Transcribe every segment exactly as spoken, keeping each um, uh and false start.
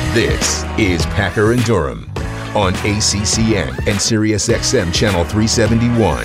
This is Packer and Durham on A C C N and Sirius X M Channel three seventy-one.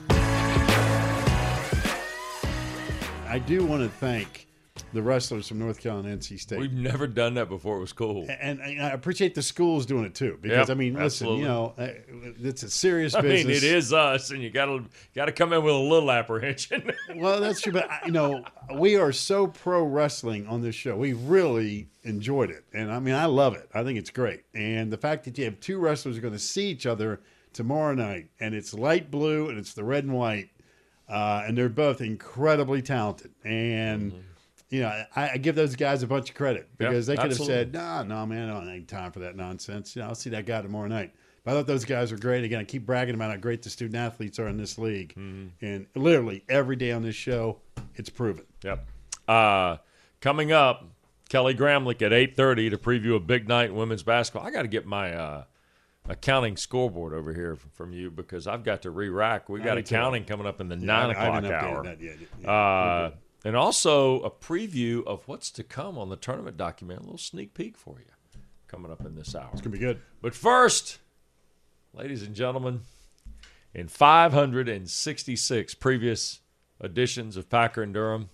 I do want to thank the wrestlers from North Carolina and N C State. We've never done that before. It was cool. And, and I appreciate the schools doing it too, because Yep, I mean, listen, absolutely. you know, uh, it's a serious I business. mean, it is us, and you got to got to come in with a little apprehension. Well, that's true, but you know, we are so pro wrestling on this show. We really enjoyed it, and I mean, I love it. I think it's great, and the fact that you have two wrestlers who are going to see each other tomorrow night, and it's light blue and it's the red and white, uh, and they're both incredibly talented, and. Mm-hmm. You know, I, I give those guys a bunch of credit because Yep, they could absolutely. have said, "No, no, man, I don't have time for that nonsense." You know, I'll see that guy tomorrow night. But I thought those guys were great. Again, I keep bragging about how great the student athletes are in this league, Mm-hmm. and literally every day on this show, it's proven. Yep. Uh, coming up, Kelly Gramlich at eight thirty to preview a big night in women's basketball. I got to get my uh, accounting scoreboard over here f- from you because I've got to re-rack. We I got do too. accounting coming up in the Yeah, nine I, I o'clock haven't updated hour. that yet. Yeah, Uh, and also a preview of what's to come on the tournament document. A little sneak peek for you coming up in this hour. it's gonna be good. But first, ladies and gentlemen, in five hundred sixty-six previous editions of Packer and Durham,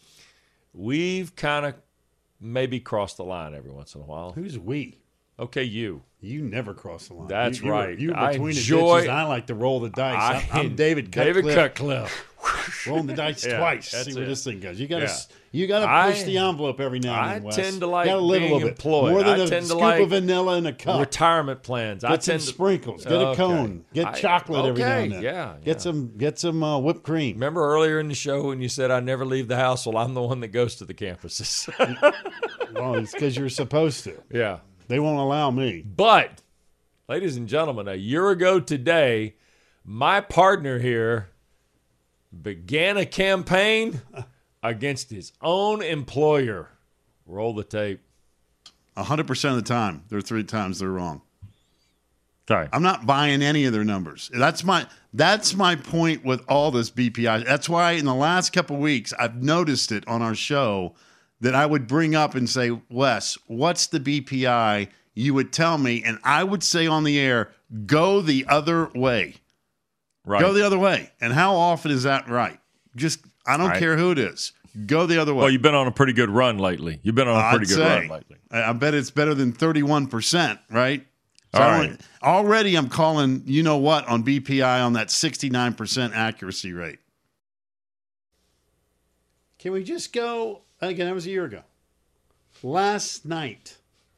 we've kind of maybe crossed the line every once in a while. Who's we? Okay, you. You never cross the line. That's You- you were- right. You were I between enjoy- the ditches. And I like to roll the dice. I, am David Cutcliffe. David Cutcliffe. Rolling the dice Yeah, twice. that's See where it. this thing goes. You gotta, Yeah. you gotta push I- the envelope every now and I then. Wes. tend to like gotta live being a little bit employed. more than I a tend to scoop like of vanilla in a cup. Retirement plans. I Get some tend to, sprinkles. Get a Okay. cone. Get I- chocolate every now okay, and then. yeah, Get yeah. some. Get some uh, whipped cream. Remember earlier in the show when you said I never leave the house? Well, I'm the one that goes to the campuses. Well, it's because you're supposed to. yeah. They won't allow me. But, ladies and gentlemen, a year ago today, my partner here began a campaign against his own employer. Roll the tape. A hundred percent of the time, there are three times they're wrong. Sorry. I'm not buying any of their numbers. That's my that's my point with all this B P I. That's why in the last couple of weeks I've noticed it on our show that I would bring up and say, Wes, what's the B P I? You would tell me, and I would say on the air, go the other way. Right. Go the other way. And how often is that right? Just I don't Right. care who it is. Go the other way. Well, you've been on a pretty good run lately. You've been on a pretty I'd good say. run lately. I I bet it's better than thirty-one percent, right? So All I right. want- already I'm calling, you know what, on B P I on that sixty-nine percent accuracy rate. Can we just go, again, that was a year ago. Last night.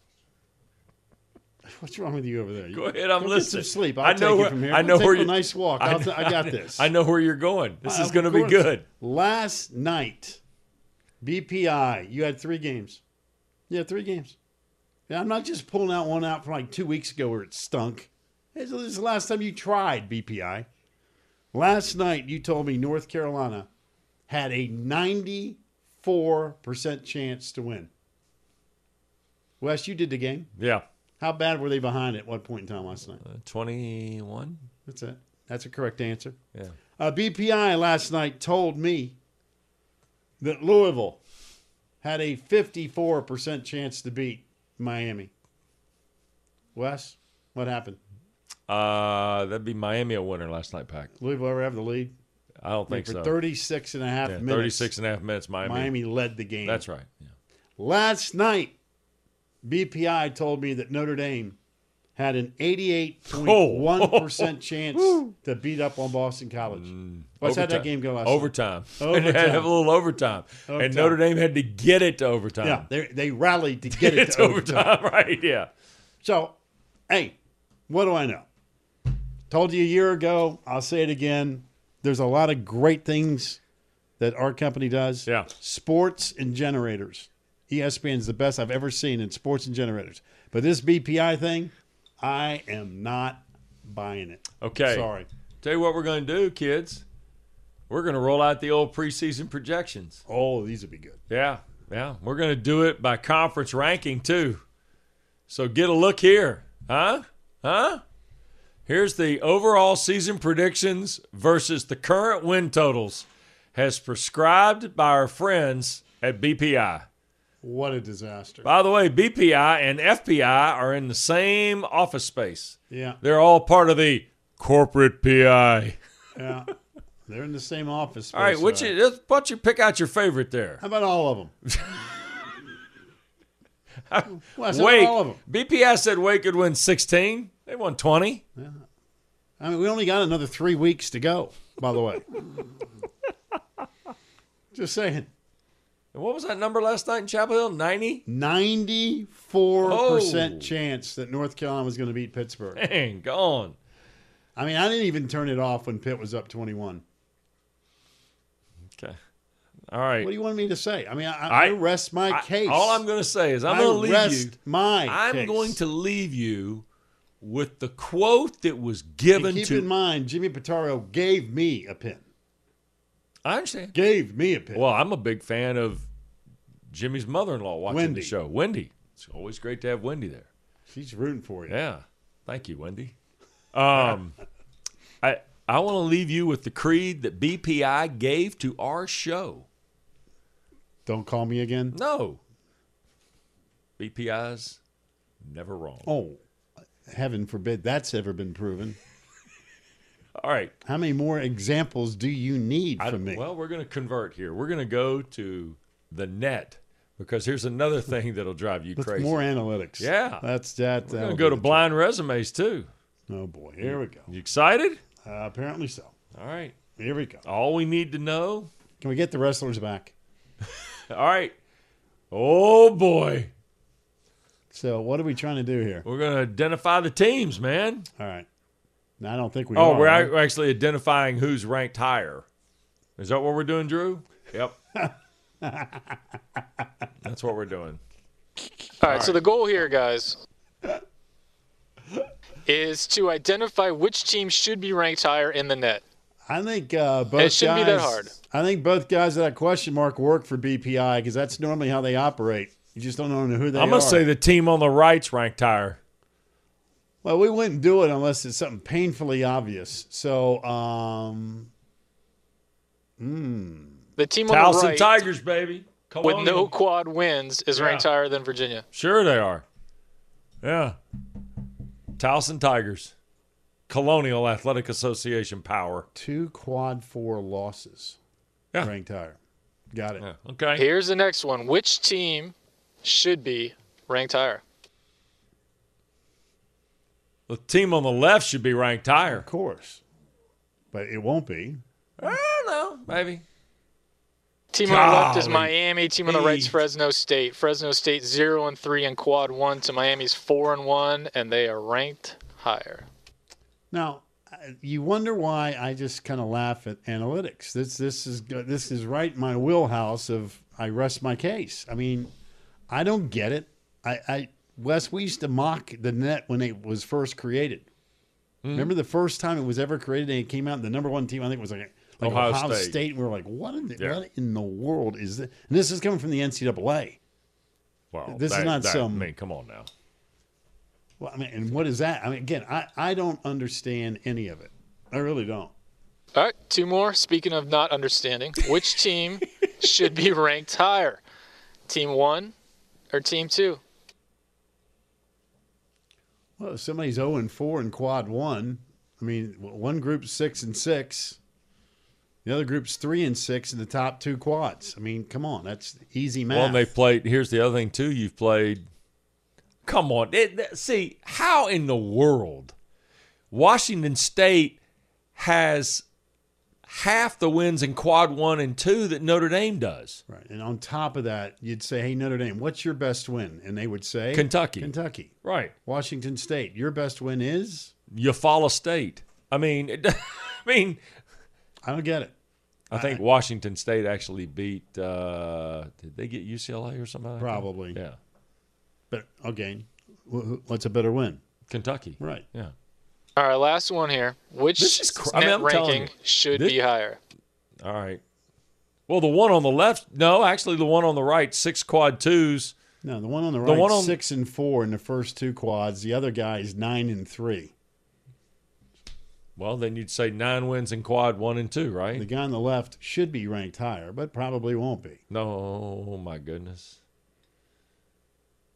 What's wrong with you over there? Go ahead, I'm Go listening. Get some sleep. I'll I know take where- it from here. I I'll know take where a you- nice walk. I I'll know- t- I got this. I know where you're going. This is Of going to be course. good. Last night, B P I, you had three games. You had three games. And I'm not just pulling out one out from like two weeks ago where it stunk. This is the last time you tried B P I. Last night, you told me North Carolina had a ninety-four percent chance to win. Wes, you did the game. Yeah. How bad were they behind at what point in time last night? Uh, twenty-one? That's it. That's a correct answer. Yeah. Uh, B P I last night told me that Louisville had a fifty-four percent chance to beat Miami. Wes, what happened? Uh, that'd be Miami a winner last night, Pack. Louisville ever have the lead? I don't think For so. thirty-six and a half yeah, minutes. thirty-six and a half minutes, Miami. Miami led the game. That's right. Yeah. Last night, B P I told me that Notre Dame had an eighty-eight point one percent chance to beat up on Boston College. What's how that game go last Overtime. night? And they had to have a Overtime. little overtime. And Overtime. Notre Dame had to get it to overtime. Yeah, they, they rallied to get it It's to overtime. overtime, right? Yeah. So, hey, what do I know? Told you a year ago. I'll say it again. There's a lot of great things that our company does. Yeah. Sports and generators. E S P N is the best I've ever seen in sports and generators. But this B P I thing, I am not buying it. Okay. Sorry. Tell you what we're going to do, kids. We're going to roll out the old preseason projections. Oh, these would be good. Yeah, yeah. We're going to do it by conference ranking, too. So get a look here. Huh? Huh? Here's the overall season predictions versus the current win totals as prescribed by our friends at B P I. What a disaster. By the way, B P I and F P I are in the same office space. Yeah. They're all part of the corporate P I. Yeah. They're in the same office space. All right, which uh, you, let's- why don't you pick out your favorite there? How about all of them? Well, I said Wake. all of them. B P I said Wake could win sixteen. They won twenty. I mean, we only got another three weeks to go, by the way. Just saying. And what was that number last night in Chapel Hill? ninety? ninety-four percent Oh. chance that North Carolina was going to beat Pittsburgh. Dang, gone. I mean, I didn't even turn it off when Pitt was up twenty-one. Okay. All right. What do you want me to say? I mean, I, I- I rest my I- case. all I'm going to say is I'm I going to leave rest you. my I'm case. going to leave you with the quote that was And given keep to. in mind, Jimmy Pitaro gave me a pin. I understand. Gave me a pin. Well, I'm a big fan of Jimmy's mother-in-law watching Wendy. the show. Wendy. It's always great to have Wendy there. She's rooting for you. Yeah. Thank you, Wendy. Um, I I want to leave you with the creed that B P I gave to our show. Don't call me again. No. B P I's never wrong. Oh, heaven forbid that's ever been proven. All right. How many more examples do you need I, from me? well, we're going to convert here. We're going to go to the net because here's another thing that'll drive you With crazy. more analytics. Yeah. That's that. We're that'll going to go be to the blind resumes too. truth. Oh, boy. Here we go. You excited? Uh, apparently so. All right. Here we go. All we need to know. Can we get the wrestlers back? All right. Oh, boy. So what are we trying to do here? We're going to identify the teams, man. All right. Now, I don't think we Oh, are. we're right? ac- we're actually identifying who's ranked higher. Is that what we're doing, Drew? Yep. That's what we're doing. All right, so the goal here, guys, is to identify which team should be ranked higher in the net. I think uh, both It shouldn't guys, be that hard. I think both guys with that question mark work for B P I because that's normally how they operate. You just don't know who they I'm are. going to say the team on the right's ranked higher. Well, we wouldn't do it unless it's something painfully obvious. So, um, hmm. The team on Towson the right Tigers, baby. with Colonial. no quad wins is Yeah. ranked higher than Virginia. Sure they are. Yeah. Towson Tigers. Colonial Athletic Association power. two quad four losses Yeah. ranked higher. Got it. Yeah. Okay. Here's the next one. Which team should be ranked higher? The team on the left should be ranked higher. Of course. But it won't be. I don't know. Maybe. Team on the left is Golly. Miami. Team on the right's Hey. Fresno State. Fresno State zero and three in quad one to Miami's four and one, and they are ranked higher. Now, uh, you wonder why I just kind of laugh at analytics. This this is go- this is right in my wheelhouse of I rest my case. I mean, I don't get it. I, I Wes, we used to mock the net when it was first created. Remember the first time it was ever created and it came out, the number one team I think was like, like Ohio Ohio, State. State. And we were like, what in the, Yeah. what in the world is this? And this is coming from the N C double A. Well, This is that- not that- some- I mean, come on now. Well, I mean, and what is that? I mean, again, I, I don't understand any of it. I really don't. All right, two more. Speaking of not understanding, which team should be ranked higher? Team one or team two? Well, if somebody's zero and four in quad one, I mean, one group's six and six. The other group's three and six in the top two quads. I mean, come on, that's easy math. Well, and they've played. Here's the other thing too. You've played. Come on, it, that- see how in the world Washington State has half the wins in quad one and two that Notre Dame does. Right. And on top of that, you'd say, hey, Notre Dame, what's your best win? And they would say, Kentucky. Kentucky. Right. Washington State, your best win is? Eufaula State. I mean, it, I mean, I don't get it. I think Washington State actually beat. Uh, did they get U C L A or something? Like that? Probably. Yeah. But, again, wh- wh- what's a better win? Kentucky. Right. Yeah. All right, last one here. Which This is cr- I net mean, I'm telling ranking you, should this- be higher? All right. Well, the one on the left, no, actually, the one on the right, six quad twos. No, the one on the The right, one on- six and four in the first two quads. The other guy is nine and three. Well, then you'd say nine wins in quad one and two, The right? guy on the left should be ranked higher, but probably won't be. No, oh my goodness.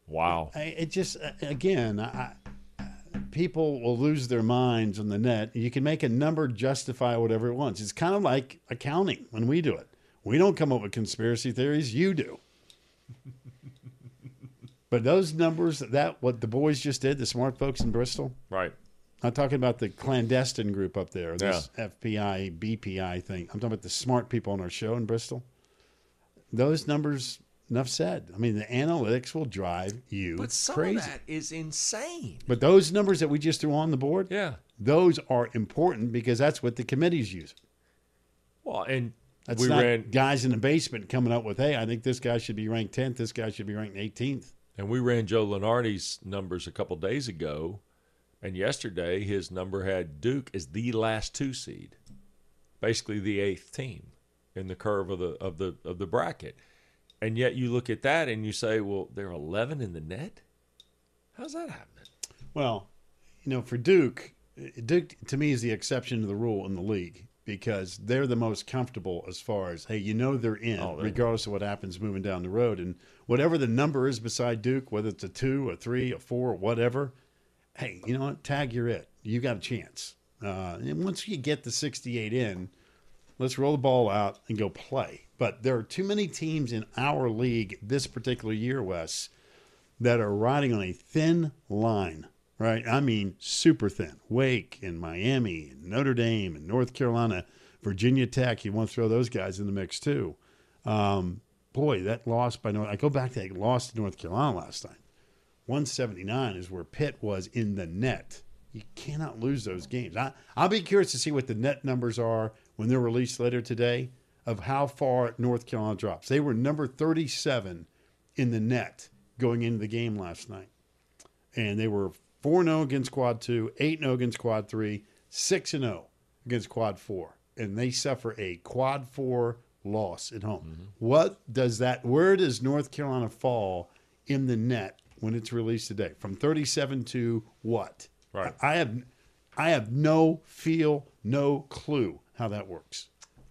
Wow. I, it just again, I, people will lose their minds on the net. You can make a number justify whatever it wants. It's kind of like accounting when we do it. We don't come up with conspiracy theories. You do. But those numbers, that what the boys just did, the smart folks in Bristol. Right. I'm talking about the clandestine group up there, this yeah. F P I, B P I thing. I'm talking about the smart people on our show in Bristol. Those numbers, enough said. I mean, the analytics will drive you but some crazy. Of that is insane. But those numbers that we just threw on the board, yeah, those are important because that's what the committees use. Well, and that's we not ran guys in the basement coming up with, hey, I think this guy should be ranked tenth, this guy should be ranked eighteenth. And we ran Joe Lunardi's numbers a couple days ago, and yesterday his number had Duke as the last two seed, basically the eighth team in the curve of the of the of the bracket. And yet you look at that and you say, well, they're eleven in the net? How's that happening? Well, you know, for Duke, Duke to me is the exception to the rule in the league because they're the most comfortable as far as, hey, you know they're in, oh, regardless of what happens moving down the road. And whatever the number is beside Duke, whether it's a two, a three, a four, whatever, hey, you know what? Tag, you're it. You got a chance. Uh, and once you get the sixty-eight in, let's roll the ball out and go play. But there are too many teams in our league this particular year, Wes, that are riding on a thin line, right? I mean, super thin. Wake and Miami and Notre Dame and North Carolina, Virginia Tech. You want to throw those guys in the mix too. Um, boy, that loss by North. I go back to that loss to North Carolina last night. one seventy-nine is where Pitt was in the net. You cannot lose those games. I, I'll be curious to see what the net numbers are when they're released later today of how far North Carolina drops. They were number thirty-seven in the net going into the game last night. And they were four and oh against quad two, eight and oh against quad three, six and oh against quad four. And they suffer a quad four loss at home. Mm-hmm. What does that, where does North Carolina fall in the net when it's released today? From thirty-seven to what? Right. I have, I have no feel, no clue how that works.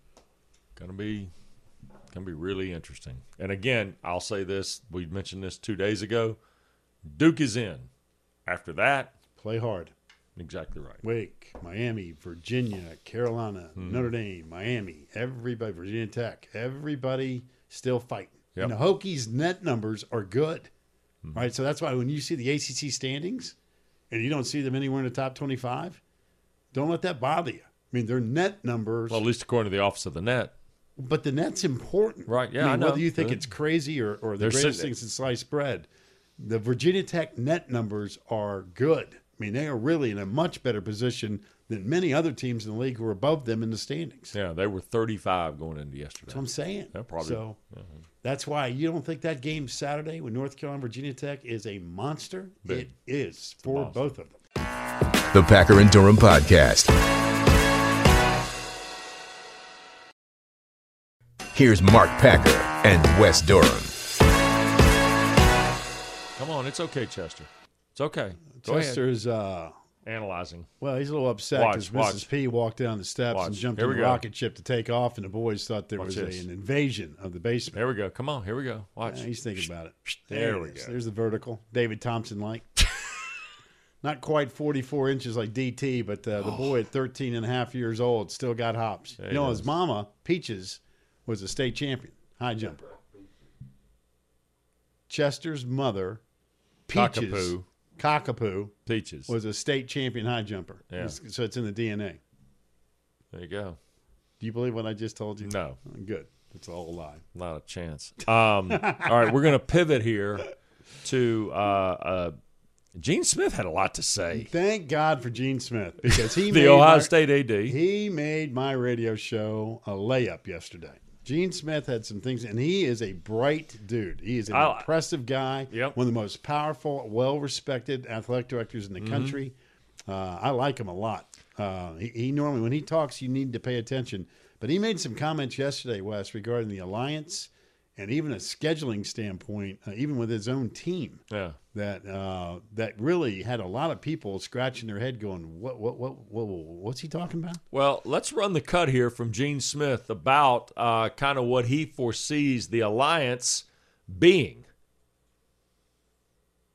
Gonna be, gonna be really interesting. And again, I'll say this: we mentioned this two days ago. Duke is in. After that, play hard. Exactly right. Wake, Miami, Virginia, Carolina, mm-hmm. Notre Dame, Miami, everybody, Virginia Tech, everybody still fighting. Yep. And the Hokies' net numbers are good, mm-hmm. right? So that's why when you see the A C C standings and you don't see them anywhere in the top twenty-five, don't let that bother you. I mean, their net numbers. Well, at least according to the Office of the Net. But the net's important. Right, yeah, I, mean, I know. Whether you think yeah. it's crazy or, or the They're greatest sitting- thing since sliced bread, the Virginia Tech net numbers are good. I mean, they are really in a much better position than many other teams in the league who are above them in the standings. Yeah, they were thirty-five going into yesterday. That's what I'm saying. Yeah, probably. So uh-huh. that's why you don't think that game Saturday with North Carolina Virginia Tech is a monster? Big. It is for monster. both of them. The Packer and Durham Podcast. Here's Mark Packer and Wes Durham. Come on, it's okay, Chester. It's okay. Go Chester's, uh, analyzing. well, he's a little upset Watch, because watch. Missus P walked down the steps Watch. and jumped Here in we the go. rocket ship to take off, and the boys thought there Watch was a, this. an invasion of the basement. Here we go. Come on, here we go. Watch. Yeah, he's thinking about it. There it we is. go. There's the vertical. David Thompson like. Not quite forty-four inches like D T, but uh, the Oh. boy at thirteen and a half years old still got hops. Yeah, you he know, does. his mama, Peaches, was a state champion, high jumper. Chester's mother, Peaches, Cockapoo. Cockapoo, Peaches. was a state champion high jumper. Yeah. It's- So it's in the D N A. There you go. Do you believe what I just told you? No, Good. It's all a lie. not a chance. Um, all right, we're going to pivot here to uh, uh, Gene Smith had a lot to say. Thank God for Gene Smith because he The made Ohio my- State A D. He made my radio show a layup yesterday. Gene Smith had some things, and he is a bright dude. He is an I- impressive guy. Yep. One of the most powerful, well-respected athletic directors in the Mm-hmm. country. Uh, I like him a lot. Uh, he, he normally, when he talks, you need to pay attention. But he made some comments yesterday, Wes, regarding the alliance and even a scheduling standpoint, uh, even with his own team. Yeah. That uh, that really had a lot of people scratching their head, going, "What, what, what, what what's he talking about?" Well, let's run the cut here from Gene Smith about uh, kind of what he foresees the alliance being.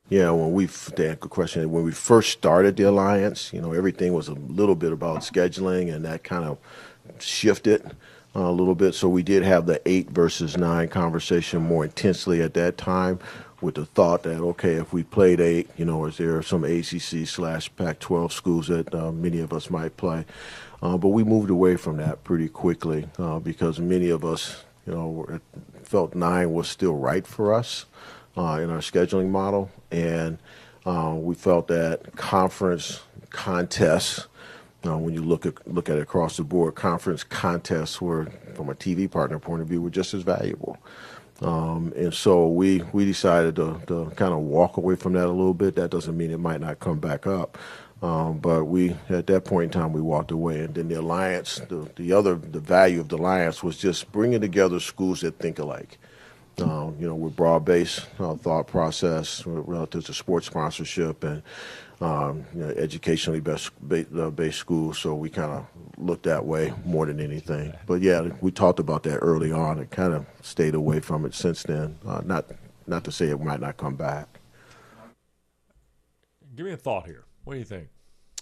Yeah, when we the question when we first started the alliance, you know, everything was a little bit about scheduling, and that kind of shifted uh, a little bit. So we did have the eight versus nine conversation more intensely at that time, with the thought that okay, if we played eight, you know, is there some A C C slash Pac twelve schools that uh, many of us might play? Uh, but we moved away from that pretty quickly uh, because many of us, you know, felt nine was still right for us. Uh, in our scheduling model, and uh, we felt that conference contests, uh, when you look at look at it across the board, conference contests were, from a T V partner point of view, were just as valuable. Um, and so we we decided to, to kind of walk away from that a little bit. That doesn't mean it might not come back up, um, but we at that point in time we walked away. And then the alliance, the the other the value of the alliance was just bringing together schools that think alike. Uh, you know, with broad-based uh, thought process relative to sports sponsorship and um, you know, educationally based, based schools. So we kind of looked that way more than anything. But yeah, we talked about that early on and kind of stayed away from it since then. Uh, not not to say it might not come back. Give me a thought here. What do you think?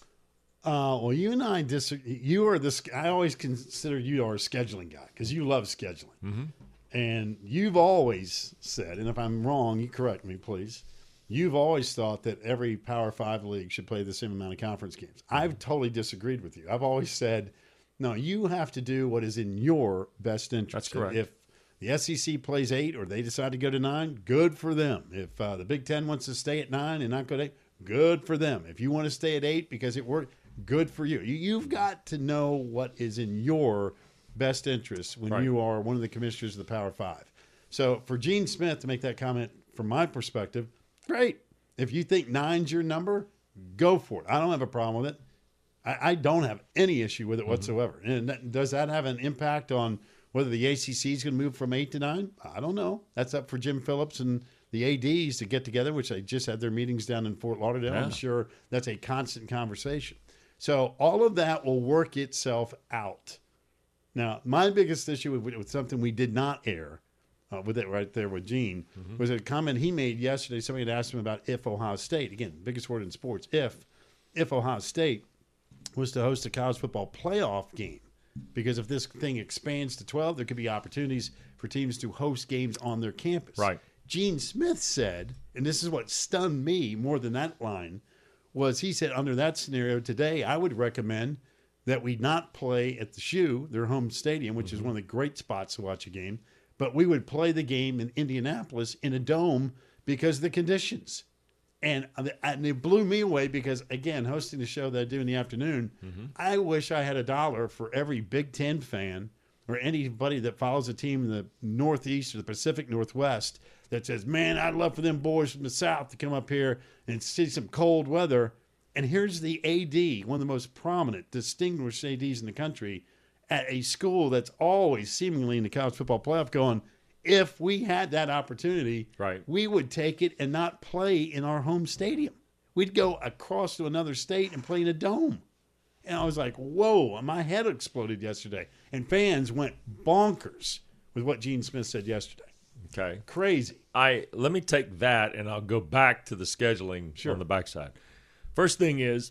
Uh, well, you and I disagree. You are this. I always consider you are a scheduling guy because you love scheduling. Mm-hmm. And you've always said, and if I'm wrong, you correct me, please. You've always thought that every Power Five league should play the same amount of conference games. I've totally disagreed with you. I've always said, no, you have to do what is in your best interest. That's correct. If the S E C plays eight or they decide to go to nine, good for them. If uh, the Big Ten wants to stay at nine and not go to eight, good for them. If you want to stay at eight because it worked, good for you. you you've got to know what is in your best interest when right. you are one of the commissioners of the Power Five. So for Gene Smith to make that comment, from my perspective, great. If you think nine's your number, go for it. I don't have a problem with it. I, I don't have any issue with it mm-hmm. whatsoever. And that, does that have an impact on whether the A C C is going to move from eight to nine? I don't know. That's up for Jim Phillips and the A Ds to get together, which they just had their meetings down in Fort Lauderdale. Yeah. I'm sure that's a constant conversation. So all of that will work itself out. Now, my biggest issue with, with something we did not air, uh, with it right there with Gene, mm-hmm. was a comment he made yesterday. Somebody had asked him about if Ohio State, again, biggest word in sports, if, if Ohio State was to host a college football playoff game. Because if this thing expands to twelve, there could be opportunities for teams to host games on their campus. Right. Gene Smith said, and this is what stunned me more than that line, was he said, under that scenario today, I would recommend that we not play at the Shoe, their home stadium, which mm-hmm. is one of the great spots to watch a game, but we would play the game in Indianapolis in a dome because of the conditions. And, and it blew me away because, again, hosting the show that I do in the afternoon, mm-hmm. I wish I had a dollar for every Big Ten fan or anybody that follows a team in the Northeast or the Pacific Northwest that says, man, I'd love for them boys from the South to come up here and see some cold weather. And here's the A D, one of the most prominent, distinguished A Ds in the country, at a school that's always seemingly in the college football playoff going, if we had that opportunity, right. we would take it and not play in our home stadium. We'd go across to another state and play in a dome. And I was like, whoa, my head exploded yesterday. And fans went bonkers with what Gene Smith said yesterday. Okay. Crazy. I let me take that and I'll go back to the scheduling sure. on the backside. First thing is,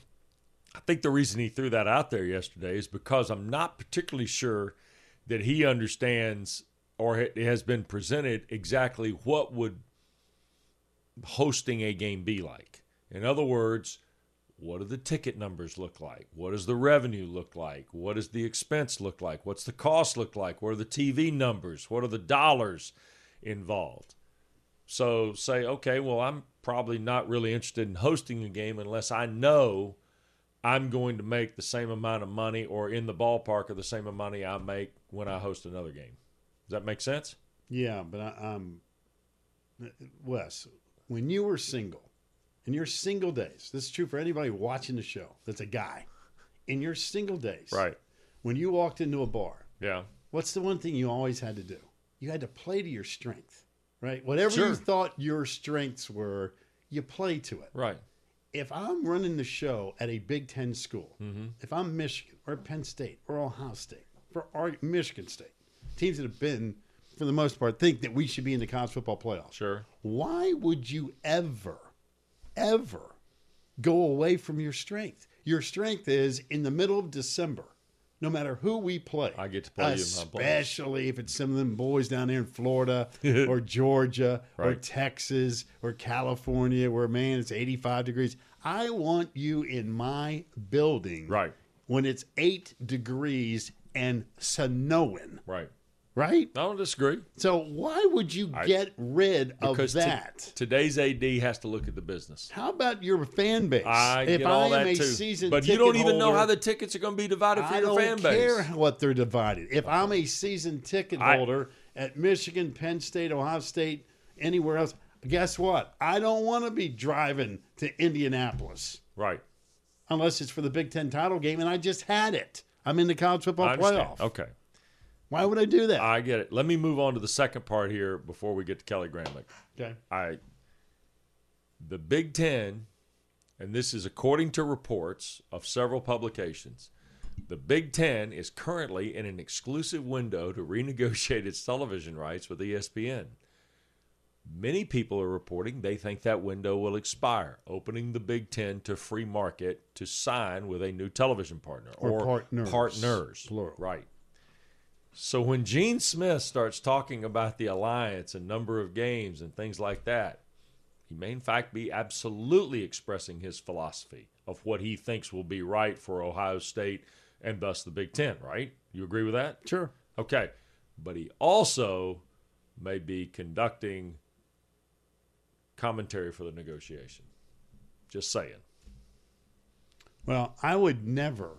I think the reason he threw that out there yesterday is because I'm not particularly sure that he understands or it has been presented exactly what would hosting a game be like. In other words, what do the ticket numbers look like? What does the revenue look like? What does the expense look like? What's the cost look like? What are the T V numbers? What are the dollars involved? So say, okay, well, I'm probably not really interested in hosting a game unless I know I'm going to make the same amount of money or in the ballpark of the same amount I make when I host another game. Does that make sense? Yeah, but I, um, Wes, when you were single, in your single days, this is true for anybody watching the show that's a guy, in your single days, right? When you walked into a bar, yeah, what's the one thing you always had to do? You had to play to your strength, right? Whatever sure. you thought your strengths were, you play to it. Right. If I'm running the show at a Big Ten school, mm-hmm. if I'm Michigan or Penn State or Ohio State or Michigan State, teams that have been for the most part, think that we should be in the college football playoffs. Sure. Why would you ever, ever go away from your strength? Your strength is in the middle of December, no matter who we play. I get to play you in my playoffs. Especially if it's some of them boys down there in Florida or Georgia or Right. Texas or California where, man, it's eighty-five degrees. I want you in my building Right. when it's eight degrees and snowing, Right. right? I don't disagree. So why would you I- get rid of Because to- that? today's A D has to look at the business. How about your fan base? I if get all I am that a too. season But you ticket don't even know holder, how the tickets are going to be divided for I your don't fan base. care what they're divided. If I'm a season ticket I- holder at Michigan, Penn State, Ohio State, anywhere else, guess what? I don't want to be driving to Indianapolis Right. unless it's for the Big Ten title game, and I just had it. I'm in the college football I understand. playoff. Okay. Why would I do that? I get it. Let me move on to the second part here before we get to Kelly Gramlich. okay. I the Big Ten, and this is according to reports of several publications, the Big Ten is currently in an exclusive window to renegotiate its television rights with E S P N. Many people are reporting they think that window will expire, opening the Big Ten to free market to sign with a new television partner Or partners. partners. Plural. Right. So when Gene Smith starts talking about the alliance and number of games and things like that, he may in fact be absolutely expressing his philosophy of what he thinks will be right for Ohio State and thus the Big Ten, right? You agree with that? Sure. Okay. But he also may be conducting commentary for the negotiation. Just saying. Well, I would never,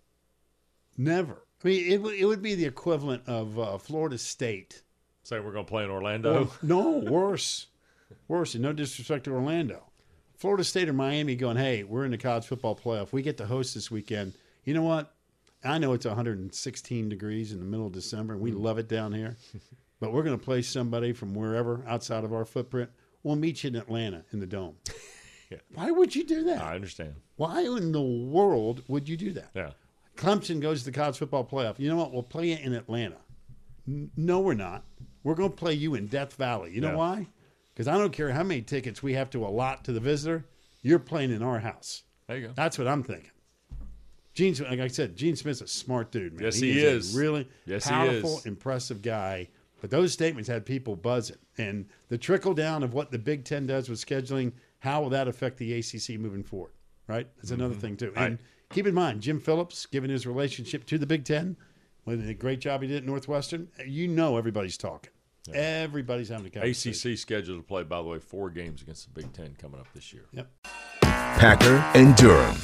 never. I mean, it, would- it would be the equivalent of uh, Florida State. Saying we're going to play in Orlando. Or- no, worse. Worse, and no disrespect to Orlando. Florida State or Miami going, hey, we're in the college football playoff. We get to host this weekend. You know what? I know it's one hundred sixteen degrees in the middle of December, and we love it down here. But we're going to play somebody from wherever outside of our footprint. We'll meet you in Atlanta in the Dome. Yeah. Why would you do that? I understand. Why in the world would you do that? Yeah. Clemson goes to the college football playoff. You know what? We'll play you in Atlanta. N- No, we're not. We're going to play you in Death Valley. You know Yeah. why? Because I don't care how many tickets we have to allot to the visitor. You're playing in our house. There you go. That's what I'm thinking. Gene, like I said, Gene Smith's a smart dude, man. Yes, he is. A really Yes, he powerful, is. impressive guy. But those statements had people buzzing. And the trickle down of what the Big Ten does with scheduling, how will that affect the A C C moving forward? Right? That's another thing, too. And Right. keep in mind, Jim Phillips, given his relationship to the Big Ten, with a great job he did at Northwestern, you know everybody's talking. Everybody's having a A conversation. C C scheduled to play, by the way, four games against the Big Ten coming up this year. Yep. Packer and Durham.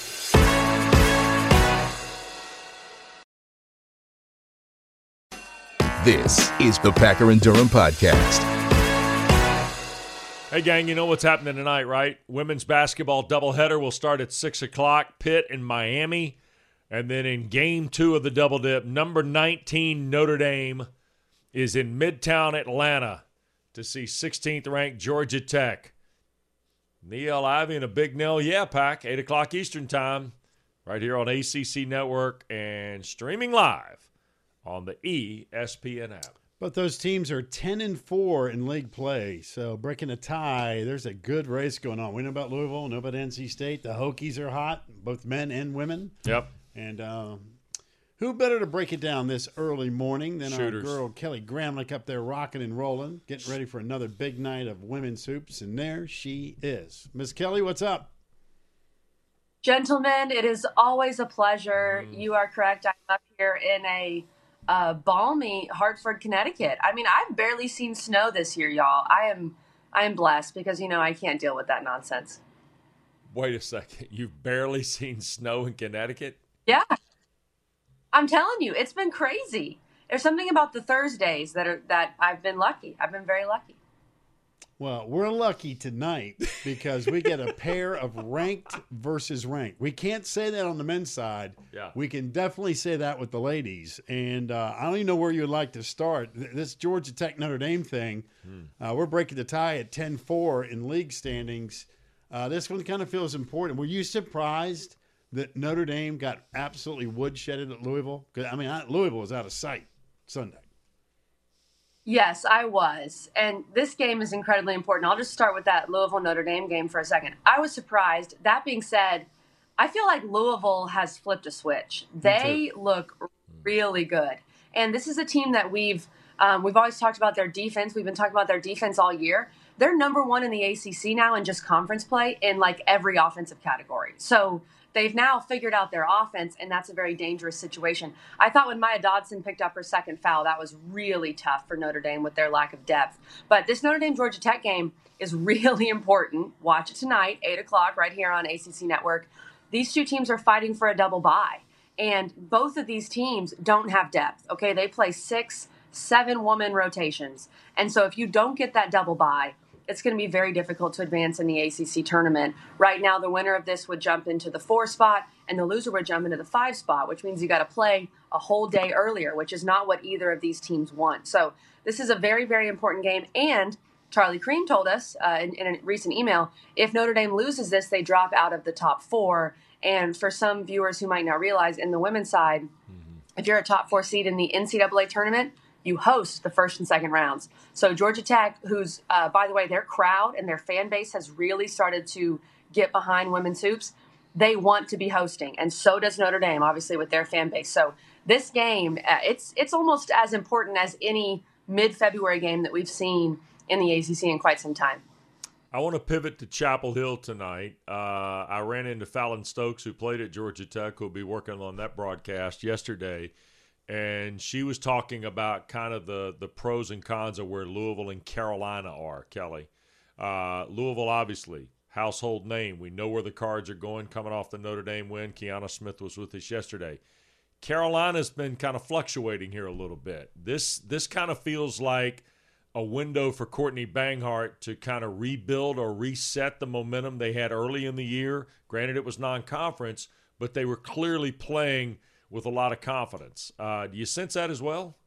This is the Packer and Durham podcast. Hey, gang, you know what's happening tonight, right? Women's basketball doubleheader will start at six o'clock, Pitt in Miami. And then in game two of the double dip, number nineteen Notre Dame is in Midtown Atlanta to see sixteenth ranked Georgia Tech. Neil Ivy and a big Nell Yeah Pack, eight o'clock Eastern time, right here on A C C Network and streaming live on the E S P N app. But those teams are ten and four in league play, so breaking a tie, there's a good race going on. We know about Louisville, know about N C State. The Hokies are hot, both men and women. Yep. And um, who better to break it down this early morning than Shooters. our girl Kelly Gramlich up there rocking and rolling, getting ready for another big night of women's hoops. And there she is. Miss Kelly, what's up? Gentlemen, it is always a pleasure. You are correct. I'm up here in a uh, balmy Hartford, Connecticut. I mean, I've barely seen snow this year, y'all. I am, I am blessed because you know I can't deal with that nonsense. Wait a second. You've barely seen snow in Connecticut? Yeah, I'm telling you, it's been crazy. There's something about the Thursdays that are that I've been lucky. I've been very lucky. Well, we're lucky tonight because we get a pair of ranked versus ranked. We can't say that on the men's side. Yeah. We can definitely say that with the ladies. And uh, I don't even know where you would like to start. This Georgia Tech Notre Dame thing, uh, we're breaking the tie at ten four in league standings. Uh, this one kind of feels important. Were you surprised that Notre Dame got absolutely woodshedded at Louisville? 'Cause, I mean, I, Louisville was out of sight Sunday. Yes, I was. And this game is incredibly important. I'll just start with that Louisville Notre Dame game for a second. I was surprised. That being said, I feel like Louisville has flipped a switch. They look really good. And this is a team that we've um, we've always talked about their defense. We've been talking about their defense all year. They're number one in the A C C now in just conference play in like every offensive category. So they've now figured out their offense, and that's a very dangerous situation. I thought when Maya Dodson picked up her second foul, that was really tough for Notre Dame with their lack of depth. But this Notre Dame-Georgia Tech game is really important. Watch it tonight, eight o'clock, right here on A C C Network. These two teams are fighting for a double bye, and both of these teams don't have depth, okay? They play six, seven-woman rotations. And so if you don't get that double bye, it's going to be very difficult to advance in the A C C tournament. Right now, the winner of this would jump into the four spot, and the loser would jump into the five spot, which means you got to play a whole day earlier, which is not what either of these teams want. So this is a very, very important game. And Charlie Cream told us uh, in, in a recent email, if Notre Dame loses this, they drop out of the top four. And for some viewers who might not realize, in the women's side, mm-hmm. if you're a top four seed in the N C double A tournament, you host the first and second rounds. So Georgia Tech, who's, uh, by the way, their crowd and their fan base has really started to get behind women's hoops. They want to be hosting, and so does Notre Dame, obviously, with their fan base. So this game, uh, it's it's almost as important as any mid-February game that we've seen in the A C C in quite some time. I want to pivot to Chapel Hill tonight. Uh, I ran into Fallon Stokes, who played at Georgia Tech, who'll be working on that broadcast yesterday. And she was talking about kind of the, the pros and cons of where Louisville and Carolina are, Kelly. Uh, Louisville, obviously, household name. We know where the Cards are going coming off the Notre Dame win. Kiana Smith was with us yesterday. Carolina's been kind of fluctuating here a little bit. This this kind of feels like a window for Courtney Banghart to kind of rebuild or reset the momentum they had early in the year. Granted, it was non-conference, but they were clearly playing with a lot of confidence. Uh, do you sense that as well?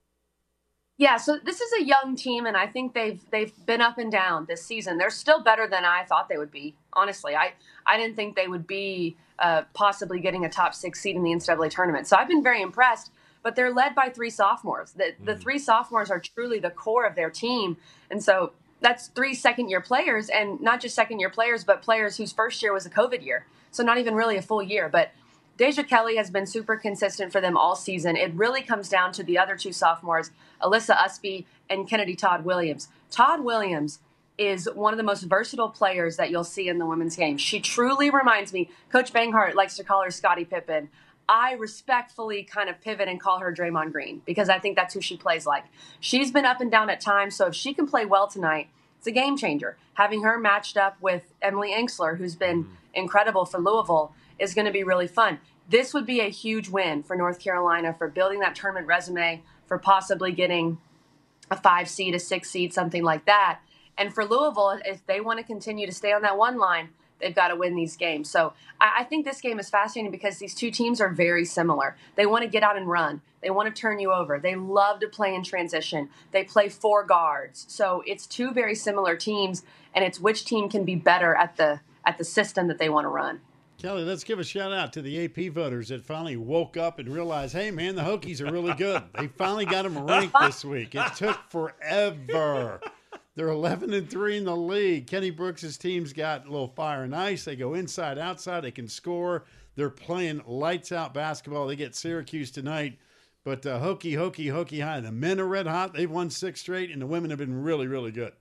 Yeah, so this is a young team, and I think they've they've been up and down this season. They're still better than I thought they would be, honestly. I, I didn't think they would be uh, possibly getting a top six seed in the N C double A tournament. So I've been very impressed, but they're led by three sophomores. The, the mm. three sophomores are truly the core of their team, and so that's three second-year players, and not just second-year players, but players whose first year was a COVID year, so not even really a full year. But Deja Kelly has been super consistent for them all season. It really comes down to the other two sophomores, Alyssa Usby and Kennedy Todd Williams. Todd Williams is one of the most versatile players that you'll see in the women's game. She truly reminds me, Coach Banghart likes to call her Scottie Pippen. I respectfully kind of pivot and call her Draymond Green because I think that's who she plays like. She's been up and down at times, so if she can play well tonight, it's a game changer. Having her matched up with Emily Enksler, who's been incredible for Louisville, is going to be really fun. This would be a huge win for North Carolina for building that tournament resume, for possibly getting a five seed, a six seed, something like that. And for Louisville, if they want to continue to stay on that one line, they've got to win these games. So I, I think this game is fascinating because these two teams are very similar. They want to get out and run. They want to turn you over. They love to play in transition. They play four guards. So it's two very similar teams, and it's which team can be better at the at the system that they want to run. Kelly, let's give a shout out to the A P voters that finally woke up and realized, hey, man, the Hokies are really good. They finally got them ranked this week. It took forever. They're eleven and three in the league. Kenny Brooks' team's got a little fire and ice. They go inside, outside. They can score. They're playing lights out basketball. They get Syracuse tonight. But uh, Hokie, Hokie, Hokie high. The men are red hot. They've won six straight, and the women have been really, really good.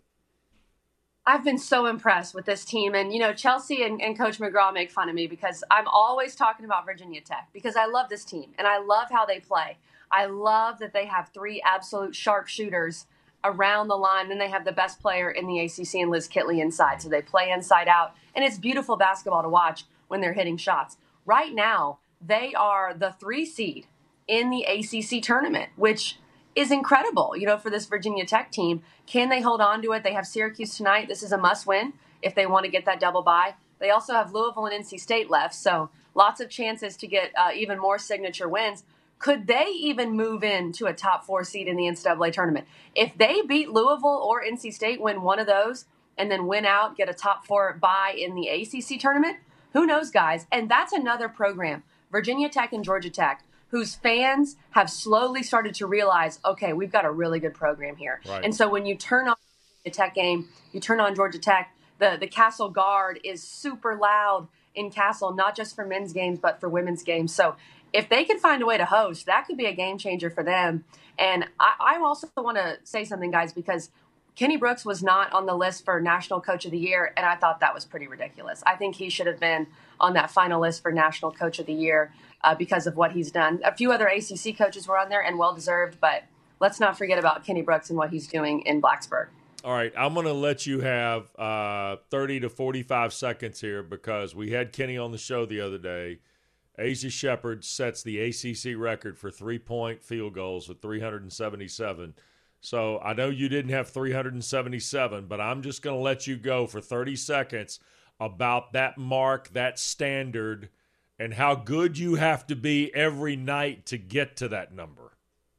I've been so impressed with this team. And, you know, Chelsea and, and Coach McGraw make fun of me because I'm always talking about Virginia Tech because I love this team and I love how they play. I love that they have three absolute sharpshooters around the line. Then they have the best player in the A C C and Liz Kitley inside. So they play inside out. And it's beautiful basketball to watch when they're hitting shots. Right now, they are the three seed in the A C C tournament, which is incredible, you know, for this Virginia Tech team. Can they hold on to it? They have Syracuse tonight. This is a must win if they want to get that double bye. They also have Louisville and N C State left, so lots of chances to get uh, even more signature wins. Could they even move into a top four seed in the N C double A tournament? If they beat Louisville or N C State, win one of those, and then win out, get a top four bye in the A C C tournament, who knows, guys? And that's another program, Virginia Tech and Georgia Tech, whose fans have slowly started to realize, okay, we've got a really good program here. Right. And so when you turn on the Tech game, you turn on Georgia Tech, the, the Castle Guard is super loud in Castle, not just for men's games, but for women's games. So if they can find a way to host, that could be a game changer for them. And I, I also want to say something, guys, because Kenny Brooks was not on the list for National Coach of the Year, and I thought that was pretty ridiculous. I think he should have been on that final list for National Coach of the Year uh, because of what he's done. A few other A C C coaches were on there, and well-deserved, but let's not forget about Kenny Brooks and what he's doing in Blacksburg. All right, I'm going to let you have uh, thirty to forty-five seconds here because we had Kenny on the show the other day. Asia Shepherd sets the A C C record for three-point field goals with three hundred seventy-seven. So I know you didn't have three hundred seventy-seven, but I'm just going to let you go for thirty seconds about that mark, that standard, and how good you have to be every night to get to that number.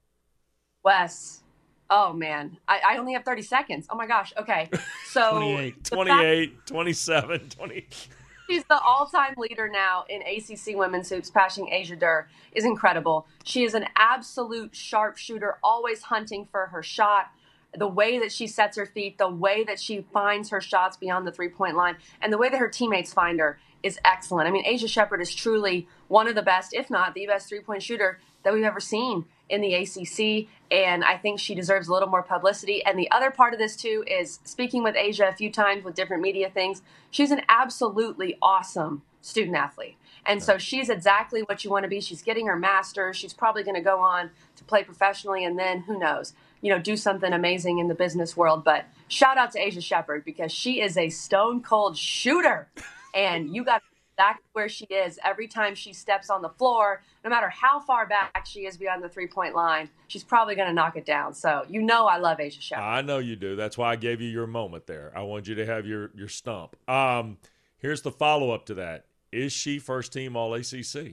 Wes, oh, man, I, I only have thirty seconds. Oh, my gosh. Okay, so twenty-eight. twenty-eight, twenty-seven, twenty. She's the all-time leader now in A C C women's hoops. Passing Asia Durr is incredible. She is an absolute sharpshooter, always hunting for her shot. The way that she sets her feet, the way that she finds her shots beyond the three-point line, and the way that her teammates find her is excellent. I mean, Asia Shepherd is truly one of the best, if not the best, three-point shooter that we've ever seen in the A C C, and I think she deserves a little more publicity. And the other part of this, too, is speaking with Asia a few times with different media things, she's an absolutely awesome student athlete. And so she's exactly what you want to be. She's getting her master's. She's probably going to go on to play professionally, and then, who knows, you know, do something amazing in the business world. But shout out to Asia Shepherd because she is a stone-cold shooter, and you got exactly where she is every time she steps on the floor. No matter how far back she is beyond the three-point line, she's probably going to knock it down. So you know I love Asia Shepherd. I know you do. That's why I gave you your moment there. I want you to have your, your stump. Um, here's the follow-up to that. Is she first-team All-A C C?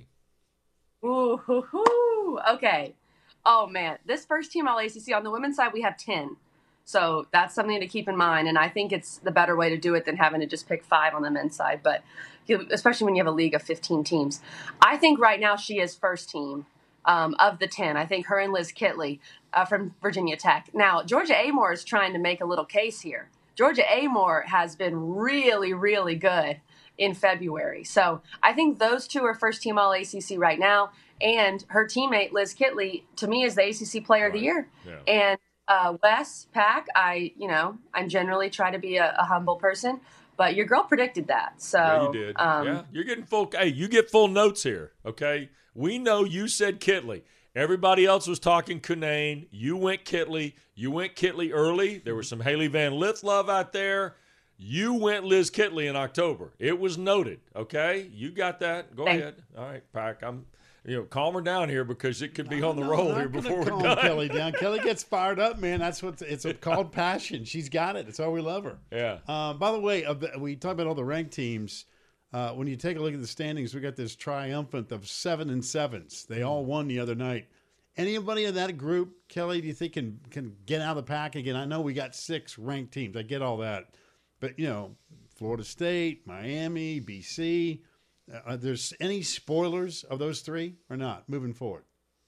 Ooh, hoo, hoo. Okay. Oh, man. This first-team All-A C C, on the women's side, we have ten. So that's something to keep in mind, and I think it's the better way to do it than having to just pick five on the men's side, but especially when you have a league of fifteen teams. I think right now she is first team um, of the ten. I think her and Liz Kitley uh, from Virginia Tech. Now, Georgia Amore is trying to make a little case here. Georgia Amore has been really, really good in February. So I think those two are first team All A C C right now, and her teammate, Liz Kitley, to me is the A C C Player right. of the Year. Yeah. And Uh, Wes, Pack, I, you know, I generally try to be a, a humble person, but your girl predicted that. So, yeah, you did. Um, yeah, you're getting full. Hey, you get full notes here, okay? We know you said Kitley. Everybody else was talking Cunane. You went Kitley. You went Kitley early. There was some Haley Van Lith love out there. You went Liz Kitley in October. It was noted, okay? You got that. Go Thank ahead. All right, Pack. I'm. You know, calm her down here because it could be No, on the no, roll I'm here not before gonna we're calm done. Kelly down. Kelly gets fired up, man. That's what it's called passion. She's got it. That's why we love her. Yeah. Um, by the way, of the, we talk about all the ranked teams. Uh, when you take a look at the standings, we got this triumphant of seven and sevens. They all won the other night. Anybody in that group, Kelly, do you think can can get out of the pack again? I know we got six ranked teams. I get all that, but you know, Florida State, Miami, B C. Uh, are there any spoilers of those three or not moving forward?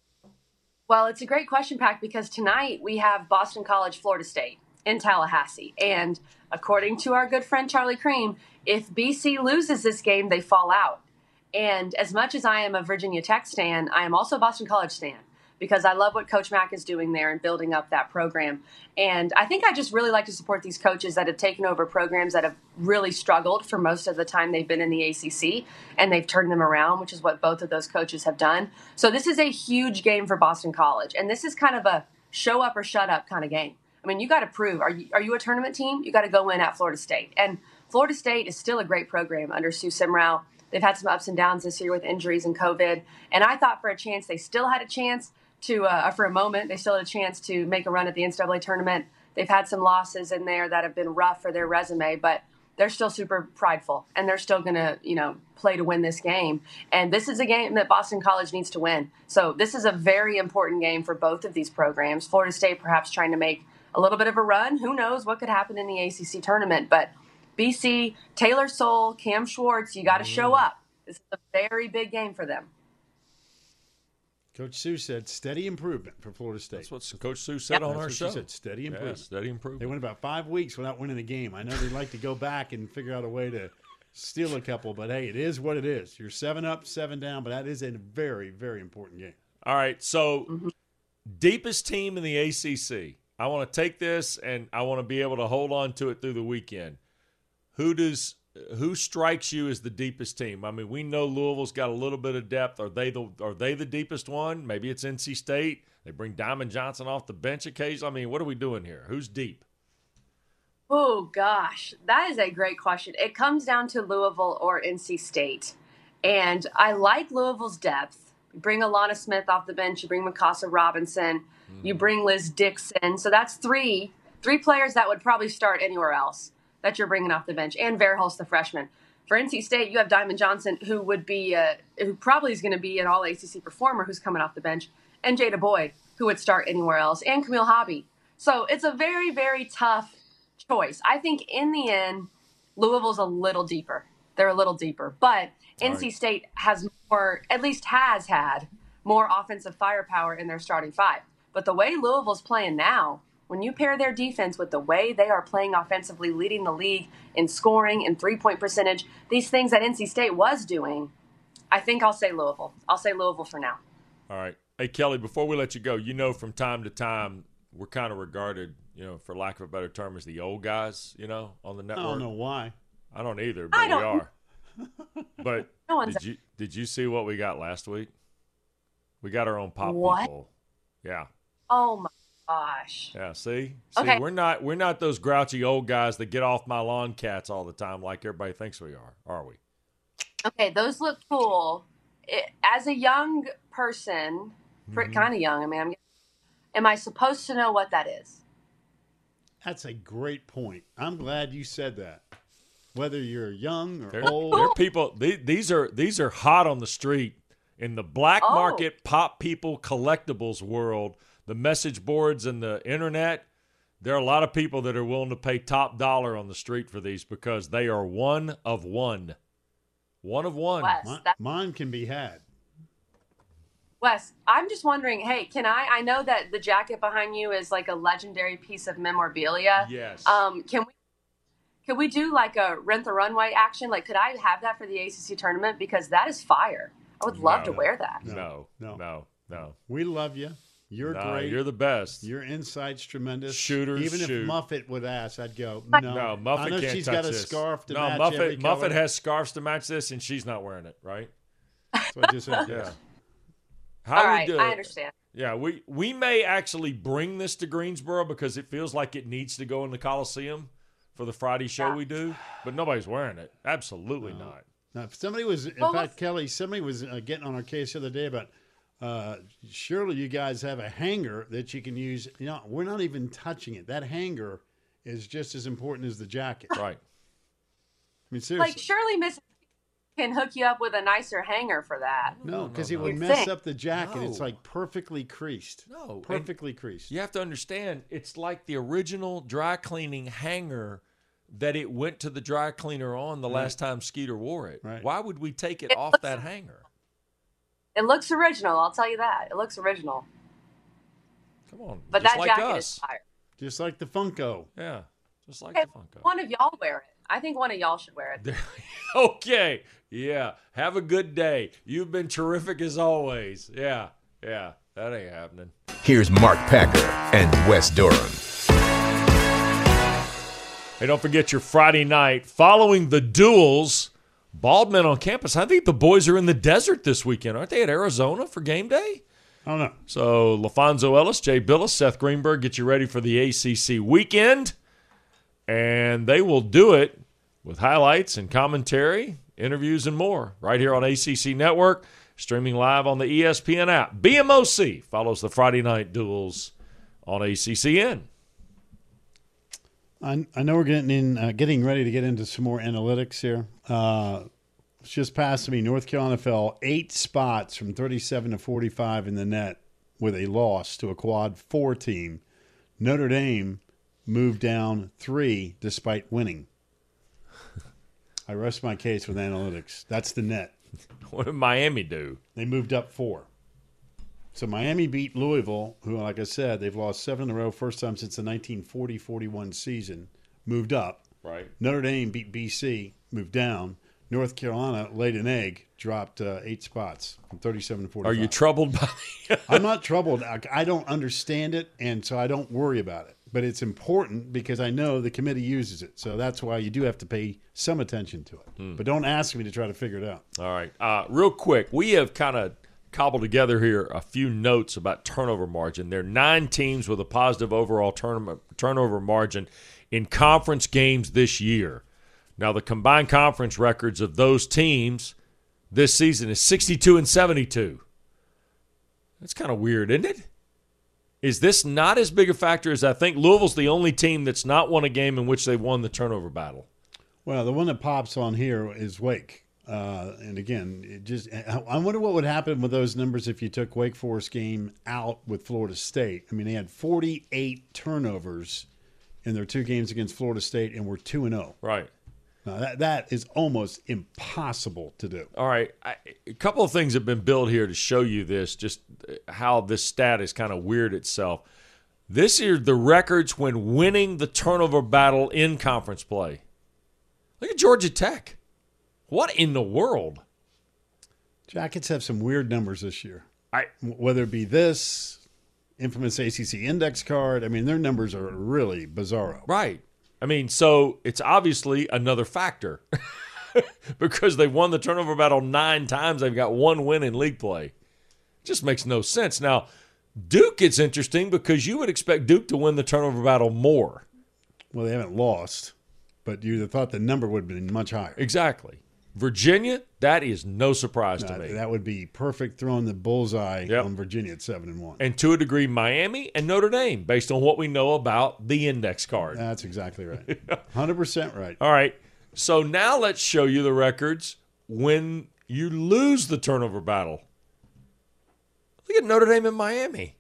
Well, it's a great question, Pack, because tonight we have Boston College, Florida State in Tallahassee. And according to our good friend Charlie Cream, if B C loses this game, they fall out. And as much as I am a Virginia Tech stan, I am also a Boston College stan because I love what Coach Mack is doing there and building up that program. And I think I just really like to support these coaches that have taken over programs that have really struggled for most of the time they've been in the A C C, and they've turned them around, which is what both of those coaches have done. So this is a huge game for Boston College, and this is kind of a show up or shut up kind of game. I mean, you got to prove, are you, are you a tournament team? You got to go win at Florida State. And Florida State is still a great program under Sue Simrau. They've had some ups and downs this year with injuries and COVID. And I thought for a chance, they still had a chance to, uh, for a moment, they still had a chance to make a run at the N C double A tournament. They've had some losses in there that have been rough for their resume, but they're still super prideful, and they're still going to, you know, play to win this game. And this is a game that Boston College needs to win. So this is a very important game for both of these programs. Florida State perhaps trying to make a little bit of a run. Who knows what could happen in the A C C tournament, but B C, Taylor Soule, Cam Schwartz, you got to show up. This is a very big game for them. Coach Sue said steady improvement for Florida State. That's what Coach Sue said on That's our what show. She said steady Yeah, improvement. steady improvement. They went about five weeks without winning a game. I know they like to go back and figure out a way to steal a couple, but hey, it is what it is. You're seven up, seven down, but that is a very, very important game. All right, so deepest team in the A C C. I want to take this and I want to be able to hold on to it through the weekend. Who does who strikes you as the deepest team? I mean, we know Louisville's got a little bit of depth. Are they the are they the deepest one? Maybe it's N C State. They bring Diamond Johnson off the bench occasionally. I mean, what are we doing here? Who's deep? Oh, gosh. That is a great question. It comes down to Louisville or N C State. And I like Louisville's depth. You bring Alana Smith off the bench. You bring Mikasa Robinson. Mm. You bring Liz Dixon. So that's three three players that would probably start anywhere else that you're bringing off the bench. And Verhulst, the freshman. For N C State, you have Diamond Johnson, who would be, uh, who probably is going to be an all A C C performer who's coming off the bench. And Jada Boyd, who would start anywhere else. And Camille Hobby. So it's a very, very tough choice. I think in the end, Louisville's a little deeper. They're a little deeper. But right. N C State has more, at least has had, more offensive firepower in their starting five. But the way Louisville's playing now, when you pair their defense with the way they are playing offensively, leading the league in scoring and three-point percentage, these things that N C State was doing, I think I'll say Louisville. I'll say Louisville for now. All right. Hey, Kelly, before we let you go, you know from time to time we're kind of regarded, you know, for lack of a better term, as the old guys, you know, on the network. I don't know why. I don't either, but I don't. we are. But no did you did you see what we got last week? We got our own pop what? people. Yeah. Oh my gosh. Yeah, see? See, Okay. we're not we're not those grouchy old guys that get off my lawn cats all the time like everybody thinks we are, are we? Okay, those look cool. It, as a young person, Mm-hmm. kind of young, I mean, I'm, am I supposed to know what that is? That's a great point. I'm glad you said that. Whether you're young or They're, old. they're people they, these are these are hot on the street in the black Oh. market pop people collectibles world, the message boards and the internet. There are a lot of people that are willing to pay top dollar on the street for these because they are one of one. One of one. Wes, Mine, that, mine can be had. Wes, I'm just wondering, hey, can I, I know that the jacket behind you is like a legendary piece of memorabilia. Yes. Um, can we, can we do like a rent the runway action? Like, could I have that for the A C C tournament? Because that is fire. I would love No. to wear that. No, No. no, no, no. We love you. You're No, great. You're the best. Your insight's tremendous. Shooters Even shoot. if Muffet would ask, I'd go, no. No, Muffet I know can't she's touch got a this. scarf to no, match Muffet, every color. Muffet has scarves to match this, and she's not wearing it, right? That's what I just said. Yeah. Yes. How All we right, do I it- understand. Yeah, we, we may actually bring this to Greensboro because it feels like it needs to go in the Coliseum for the Friday show Yeah. we do, but nobody's wearing it. Absolutely not. Now, if somebody was, in Well, fact, let's- Kelly, somebody was uh, getting on our case the other day about, uh, surely you guys have a hanger that you can use. You know, we're not even touching it. That hanger is just as important as the jacket. I Right. mean, seriously. Like, surely Miss can hook you up with a nicer hanger for that. no, because no, it no. would You mess think. up the jacket. It's No. like perfectly creased. No, and- Perfectly creased. You have to understand, it's like the original dry cleaning hanger that it went to the dry cleaner on the Right. last time Skeeter wore it. Right. Why would we take it It off looks- that hanger? It looks original, I'll tell you that. It looks original. Come on. But just that like jacket us. is fire. Just like the Funko. Yeah, just like Okay, the Funko. one of y'all wear it. I think one of y'all should wear it. Okay. Yeah. Have a good day. You've been terrific as always. Yeah. Yeah. That ain't happening. Here's Mark Packer and Wes Durham. Hey, don't forget your Friday night following the duels. Bald men on campus. I think the boys are in the desert this weekend. Aren't they at Arizona for game day? I don't know. So LaFonso Ellis, Jay Billis, Seth Greenberg get you ready for the A C C weekend. And they will do it with highlights and commentary, interviews, and more right here on A C C Network, streaming live on the E S P N app. B M O C follows the Friday night duels on A C C N. I, I know we're getting in, uh, getting ready to get into some more analytics here. Uh, it's just past me. North Carolina fell eight spots from thirty-seven to forty-five in the net with a loss to a quad four team. Notre Dame moved down three despite winning. I rest my case with analytics. That's the net. What did Miami do? They moved up four. So Miami beat Louisville, who, like I said, they've lost seven in a row, first time since the nineteen forty forty-one season, moved up. Right. Notre Dame beat B C, moved down. North Carolina laid an egg, dropped uh, eight spots from thirty-seven to forty-five. Are you troubled by the I'm not troubled. I, I don't understand it, and so I don't worry about it. But it's important because I know the committee uses it. So that's why you do have to pay some attention to it. Hmm. But don't ask me to try to figure it out. All right. Uh, real quick, we have kind of cobbled together here a few notes about turnover margin. There are nine teams with a positive overall turn- turnover margin in conference games this year. Now, the combined conference records of those teams this season is sixty-two and seventy-two. That's kind of weird, isn't it? Is this not as big a factor as I think? Louisville's the only team that's not won a game in which they won the turnover battle. Well, the one that pops on here is Wake. Uh, and again, it just I wonder what would happen with those numbers if you took Wake Forest game out with Florida State. I mean, they had forty-eight turnovers in their two games against Florida State and were two and oh. Right. Now, that that is almost impossible to do. All right. I, a couple of things have been built here to show you this, just how this stat is kind of weird itself. This is the records when winning the turnover battle in conference play. Look at Georgia Tech. What in the world? Jackets have some weird numbers this year. I Whether it be this infamous A C C index card, I mean, their numbers are really bizarro. Right. I mean, so it's obviously another factor because they won the turnover battle nine times. They've got one win in league play. It just makes no sense. Now, Duke, it's interesting because you would expect Duke to win the turnover battle more. Well, they haven't lost, but you'd have thought the number would have been much higher. Exactly. Virginia, that is no surprise No, to me. that would be perfect throwing the bullseye Yep. on Virginia at seven and one. And to a degree, Miami and Notre Dame, based on what we know about the index card. That's exactly right. one hundred percent right. All right. So now let's show you the records when you lose the turnover battle. Look at Notre Dame and Miami.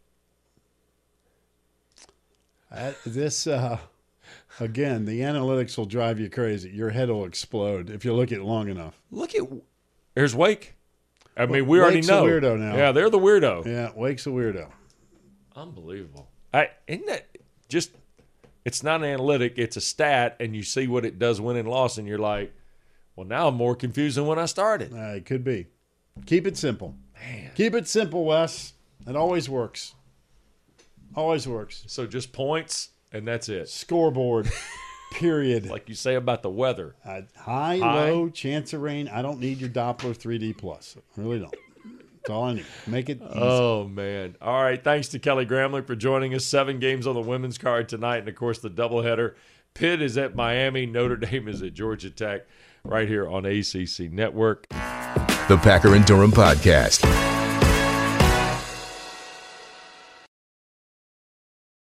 Uh, this, uh, again, the analytics will drive you crazy. Your head will explode if you look at it long enough. Look at there's Wake. I mean, Well, we already Wake's a know. weirdo now. Yeah, they're the weirdo. Yeah, Wake's a weirdo. Unbelievable. I, isn't that just? It's not an analytic. It's a stat, and you see what it does win and loss, and you're like, well, now I'm more confused than when I started. Uh, it could be. Keep it simple. Man. Keep it simple, Wes. It always works. Always works. So just points, and that's it. Scoreboard, period. Like you say about the weather. Uh, high, High. low, chance of rain. I don't need your Doppler three D plus. I really don't. That's all I need. Make it easy. Oh, man. All right. Thanks to Kelly Gramlich for joining us. Seven games on the women's card tonight. And, of course, the doubleheader. Pitt is at Miami. Notre Dame is at Georgia Tech right here on A C C Network. The Packer and Durham Podcast.